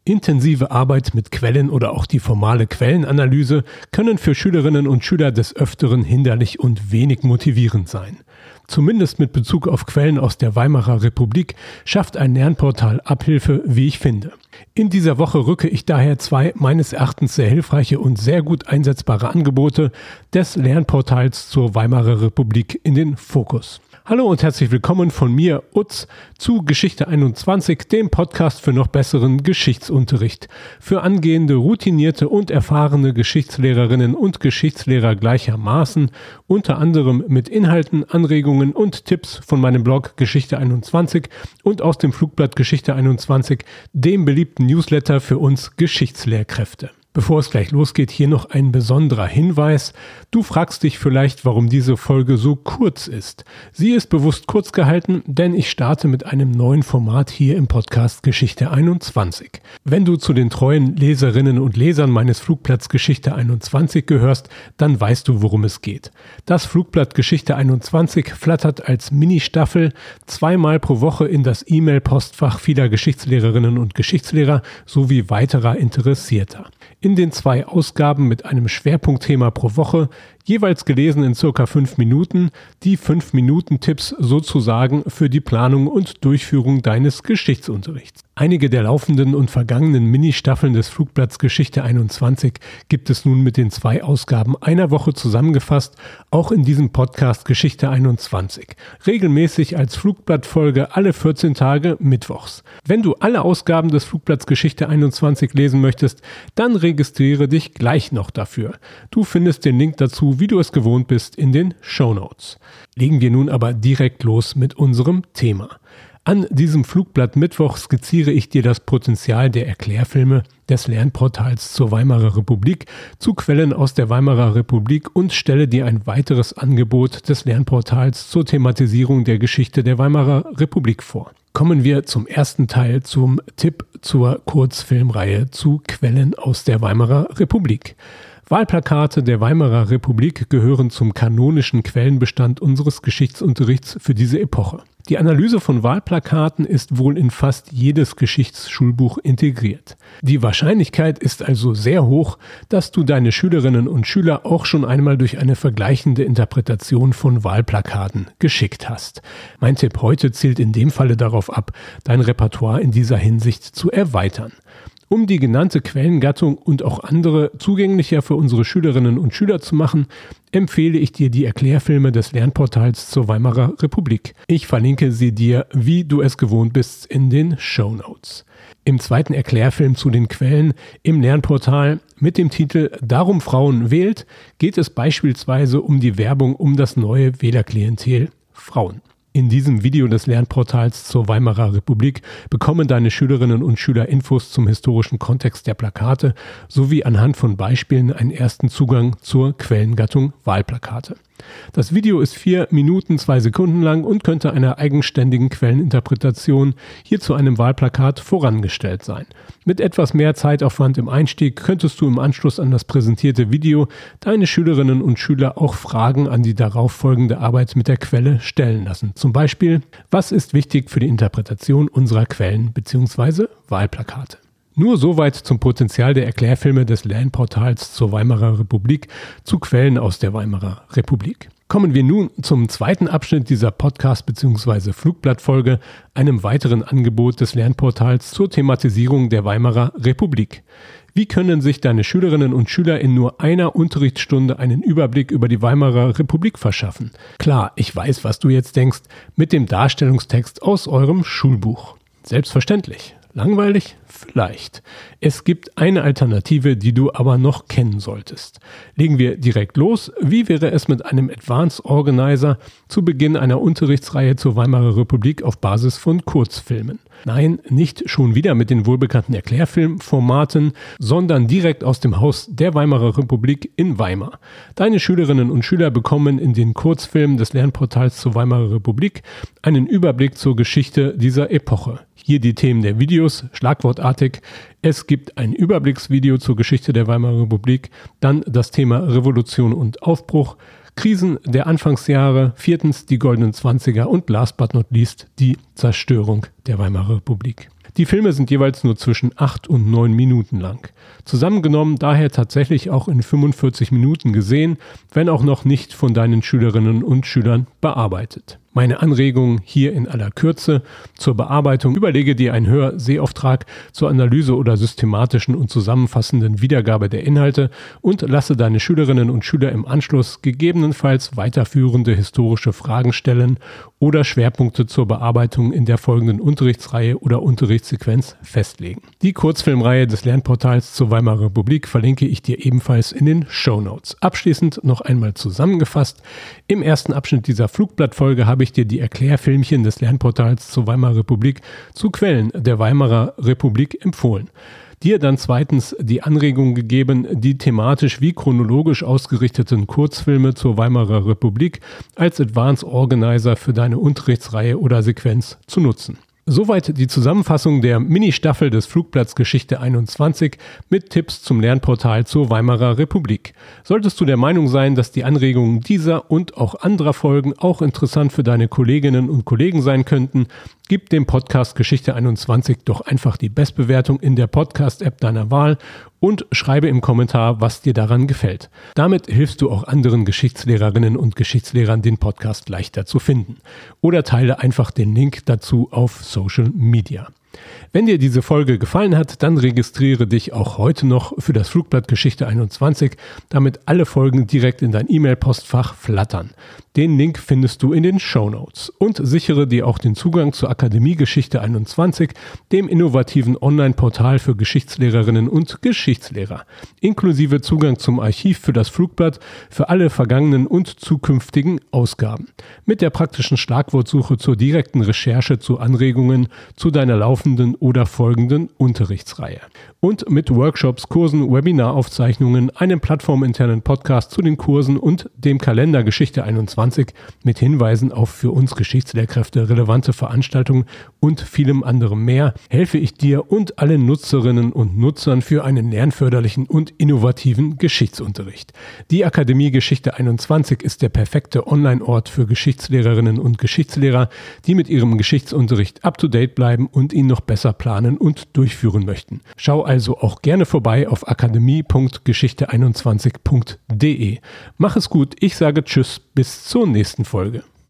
Intensive Arbeit mit Quellen oder auch die formale Quellenanalyse können für Schülerinnen und Schüler des Öfteren hinderlich und wenig motivierend sein. Zumindest mit Bezug auf Quellen aus der Weimarer Republik schafft ein Lernportal Abhilfe, wie ich finde. In dieser Woche rücke ich daher 2 meines Erachtens sehr hilfreiche und sehr gut einsetzbare Angebote des Lernportals zur Weimarer Republik in den Fokus. Hallo und herzlich willkommen von mir, Utz, zu Geschichte 21, dem Podcast für noch besseren Geschichtsunterricht. Für angehende, routinierte und erfahrene Geschichtslehrerinnen und Geschichtslehrer gleichermaßen, unter anderem mit Inhalten, Anregungen und Tipps von meinem Blog Geschichte 21 und aus dem Flugblatt Geschichte 21, dem beliebten Newsletter für uns Geschichtslehrkräfte. Bevor es gleich losgeht, hier noch ein besonderer Hinweis. Du fragst dich vielleicht, warum diese Folge so kurz ist. Sie ist bewusst kurz gehalten, denn ich starte mit einem neuen Format hier im Podcast Geschichte 21. Wenn du zu den treuen Leserinnen und Lesern meines Flugblatts Geschichte 21 gehörst, dann weißt du, worum es geht. Das Flugblatt Geschichte 21 flattert als Mini-Staffel 2-mal pro Woche in das E-Mail-Postfach vieler Geschichtslehrerinnen und Geschichtslehrer sowie weiterer Interessierter. In den 2 Ausgaben mit einem Schwerpunktthema pro Woche, jeweils gelesen in ca. 5 Minuten, die 5-Minuten-Tipps sozusagen für die Planung und Durchführung deines Geschichtsunterrichts. Einige der laufenden und vergangenen Mini-Staffeln des Flugblatts Geschichte 21 gibt es nun mit den 2 Ausgaben einer Woche zusammengefasst, auch in diesem Podcast Geschichte 21. Regelmäßig als Flugblattfolge alle 14 Tage mittwochs. Wenn du alle Ausgaben des Flugblatts Geschichte 21 lesen möchtest, dann registriere dich gleich noch dafür. Du findest den Link dazu, wie du es gewohnt bist, in den Shownotes. Legen wir nun aber direkt los mit unserem Thema. An diesem Flugblatt Mittwoch skizziere ich dir das Potenzial der Erklärfilme des Lernportals zur Weimarer Republik zu Quellen aus der Weimarer Republik und stelle dir ein weiteres Angebot des Lernportals zur Thematisierung der Geschichte der Weimarer Republik vor. Kommen wir zum ersten Teil, zum Tipp zur Kurzfilmreihe zu Quellen aus der Weimarer Republik. Wahlplakate der Weimarer Republik gehören zum kanonischen Quellenbestand unseres Geschichtsunterrichts für diese Epoche. Die Analyse von Wahlplakaten ist wohl in fast jedes Geschichtsschulbuch integriert. Die Wahrscheinlichkeit ist also sehr hoch, dass du deine Schülerinnen und Schüler auch schon einmal durch eine vergleichende Interpretation von Wahlplakaten geschickt hast. Mein Tipp heute zielt in dem Falle darauf ab, dein Repertoire in dieser Hinsicht zu erweitern. Um die genannte Quellengattung und auch andere zugänglicher für unsere Schülerinnen und Schüler zu machen, empfehle ich dir die Erklärfilme des Lernportals zur Weimarer Republik. Ich verlinke sie dir, wie du es gewohnt bist, in den Shownotes. Im zweiten Erklärfilm zu den Quellen im Lernportal mit dem Titel »Darum Frauen wählt« geht es beispielsweise um die Werbung um das neue Wählerklientel Frauen. In diesem Video des Lernportals zur Weimarer Republik bekommen deine Schülerinnen und Schüler Infos zum historischen Kontext der Plakate sowie anhand von Beispielen einen ersten Zugang zur Quellengattung Wahlplakate. Das Video ist 4 Minuten 2 Sekunden lang und könnte einer eigenständigen Quelleninterpretation hier zu einem Wahlplakat vorangestellt sein. Mit etwas mehr Zeitaufwand im Einstieg könntest du im Anschluss an das präsentierte Video deine Schülerinnen und Schüler auch Fragen an die darauf folgende Arbeit mit der Quelle stellen lassen. Zum Beispiel, was ist wichtig für die Interpretation unserer Quellen bzw. Wahlplakate? Nur soweit zum Potenzial der Erklärfilme des Lernportals zur Weimarer Republik zu Quellen aus der Weimarer Republik. Kommen wir nun zum zweiten Abschnitt dieser Podcast- bzw. Flugblattfolge, einem weiteren Angebot des Lernportals zur Thematisierung der Weimarer Republik. Wie können sich deine Schülerinnen und Schüler in nur einer Unterrichtsstunde einen Überblick über die Weimarer Republik verschaffen? Klar, ich weiß, was du jetzt denkst, mit dem Darstellungstext aus eurem Schulbuch. Selbstverständlich. Langweilig? Vielleicht. Es gibt eine Alternative, die du aber noch kennen solltest. Legen wir direkt los. Wie wäre es mit einem Advanced Organizer zu Beginn einer Unterrichtsreihe zur Weimarer Republik auf Basis von Kurzfilmen? Nein, nicht schon wieder mit den wohlbekannten Erklärfilmformaten, sondern direkt aus dem Haus der Weimarer Republik in Weimar. Deine Schülerinnen und Schüler bekommen in den Kurzfilmen des Lernportals zur Weimarer Republik einen Überblick zur Geschichte dieser Epoche. Hier die Themen der Videos, schlagwortartig. Es gibt ein Überblicksvideo zur Geschichte der Weimarer Republik, dann das Thema Revolution und Aufbruch, Krisen der Anfangsjahre, 4. die goldenen 20er und last but not least die Zerstörung der Weimarer Republik. Die Filme sind jeweils nur zwischen 8 und 9 Minuten lang. Zusammengenommen daher tatsächlich auch in 45 Minuten gesehen, wenn auch noch nicht von deinen Schülerinnen und Schülern bearbeitet. Meine Anregung hier in aller Kürze: zur Bearbeitung überlege dir einen Hör-Sehauftrag zur Analyse oder systematischen und zusammenfassenden Wiedergabe der Inhalte und lasse deine Schülerinnen und Schüler im Anschluss gegebenenfalls weiterführende historische Fragen stellen oder Schwerpunkte zur Bearbeitung in der folgenden Unterrichtsreihe oder Unterrichtssequenz festlegen. Die Kurzfilmreihe des Lernportals zur Weimarer Republik verlinke ich dir ebenfalls in den Shownotes. Abschließend noch einmal zusammengefasst: Im ersten Abschnitt dieser Flugblattfolge habe ich dir die Erklärfilmchen des Lernportals zur Weimarer Republik zu Quellen der Weimarer Republik empfohlen. Dir dann zweitens die Anregung gegeben, die thematisch wie chronologisch ausgerichteten Kurzfilme zur Weimarer Republik als Advanced Organizer für deine Unterrichtsreihe oder Sequenz zu nutzen. Soweit die Zusammenfassung der Mini-Staffel des Flugblatts Geschichte 21 mit Tipps zum Lernportal zur Weimarer Republik. Solltest du der Meinung sein, dass die Anregungen dieser und auch anderer Folgen auch interessant für deine Kolleginnen und Kollegen sein könnten, gib dem Podcast Geschichte 21 doch einfach die Bestbewertung in der Podcast-App deiner Wahl und schreibe im Kommentar, was dir daran gefällt. Damit hilfst du auch anderen Geschichtslehrerinnen und Geschichtslehrern, den Podcast leichter zu finden. Oder teile einfach den Link dazu auf Social Media. Wenn dir diese Folge gefallen hat, dann registriere dich auch heute noch für das Flugblatt Geschichte 21, damit alle Folgen direkt in dein E-Mail-Postfach flattern. Den Link findest du in den Shownotes und sichere dir auch den Zugang zur Akademie Geschichte 21, dem innovativen Online-Portal für Geschichtslehrerinnen und Geschichtslehrer, inklusive Zugang zum Archiv für das Flugblatt für alle vergangenen und zukünftigen Ausgaben, mit der praktischen Schlagwortsuche zur direkten Recherche zu Anregungen zu deiner laufenden oder folgenden Unterrichtsreihe und mit Workshops, Kursen, Webinaraufzeichnungen, einem plattforminternen Podcast zu den Kursen und dem Kalender Geschichte 21 mit Hinweisen auf für uns Geschichtslehrkräfte relevante Veranstaltungen und vielem anderem mehr helfe ich dir und allen Nutzerinnen und Nutzern für einen lernförderlichen und innovativen Geschichtsunterricht. Die Akademie Geschichte 21 ist der perfekte Online-Ort für Geschichtslehrerinnen und Geschichtslehrer, die mit ihrem Geschichtsunterricht up-to-date bleiben und ihn noch besser planen und durchführen möchten. Schau also auch gerne vorbei auf akademie.geschichte21.de. Mach es gut, ich sage Tschüss, bis zur nächsten Folge.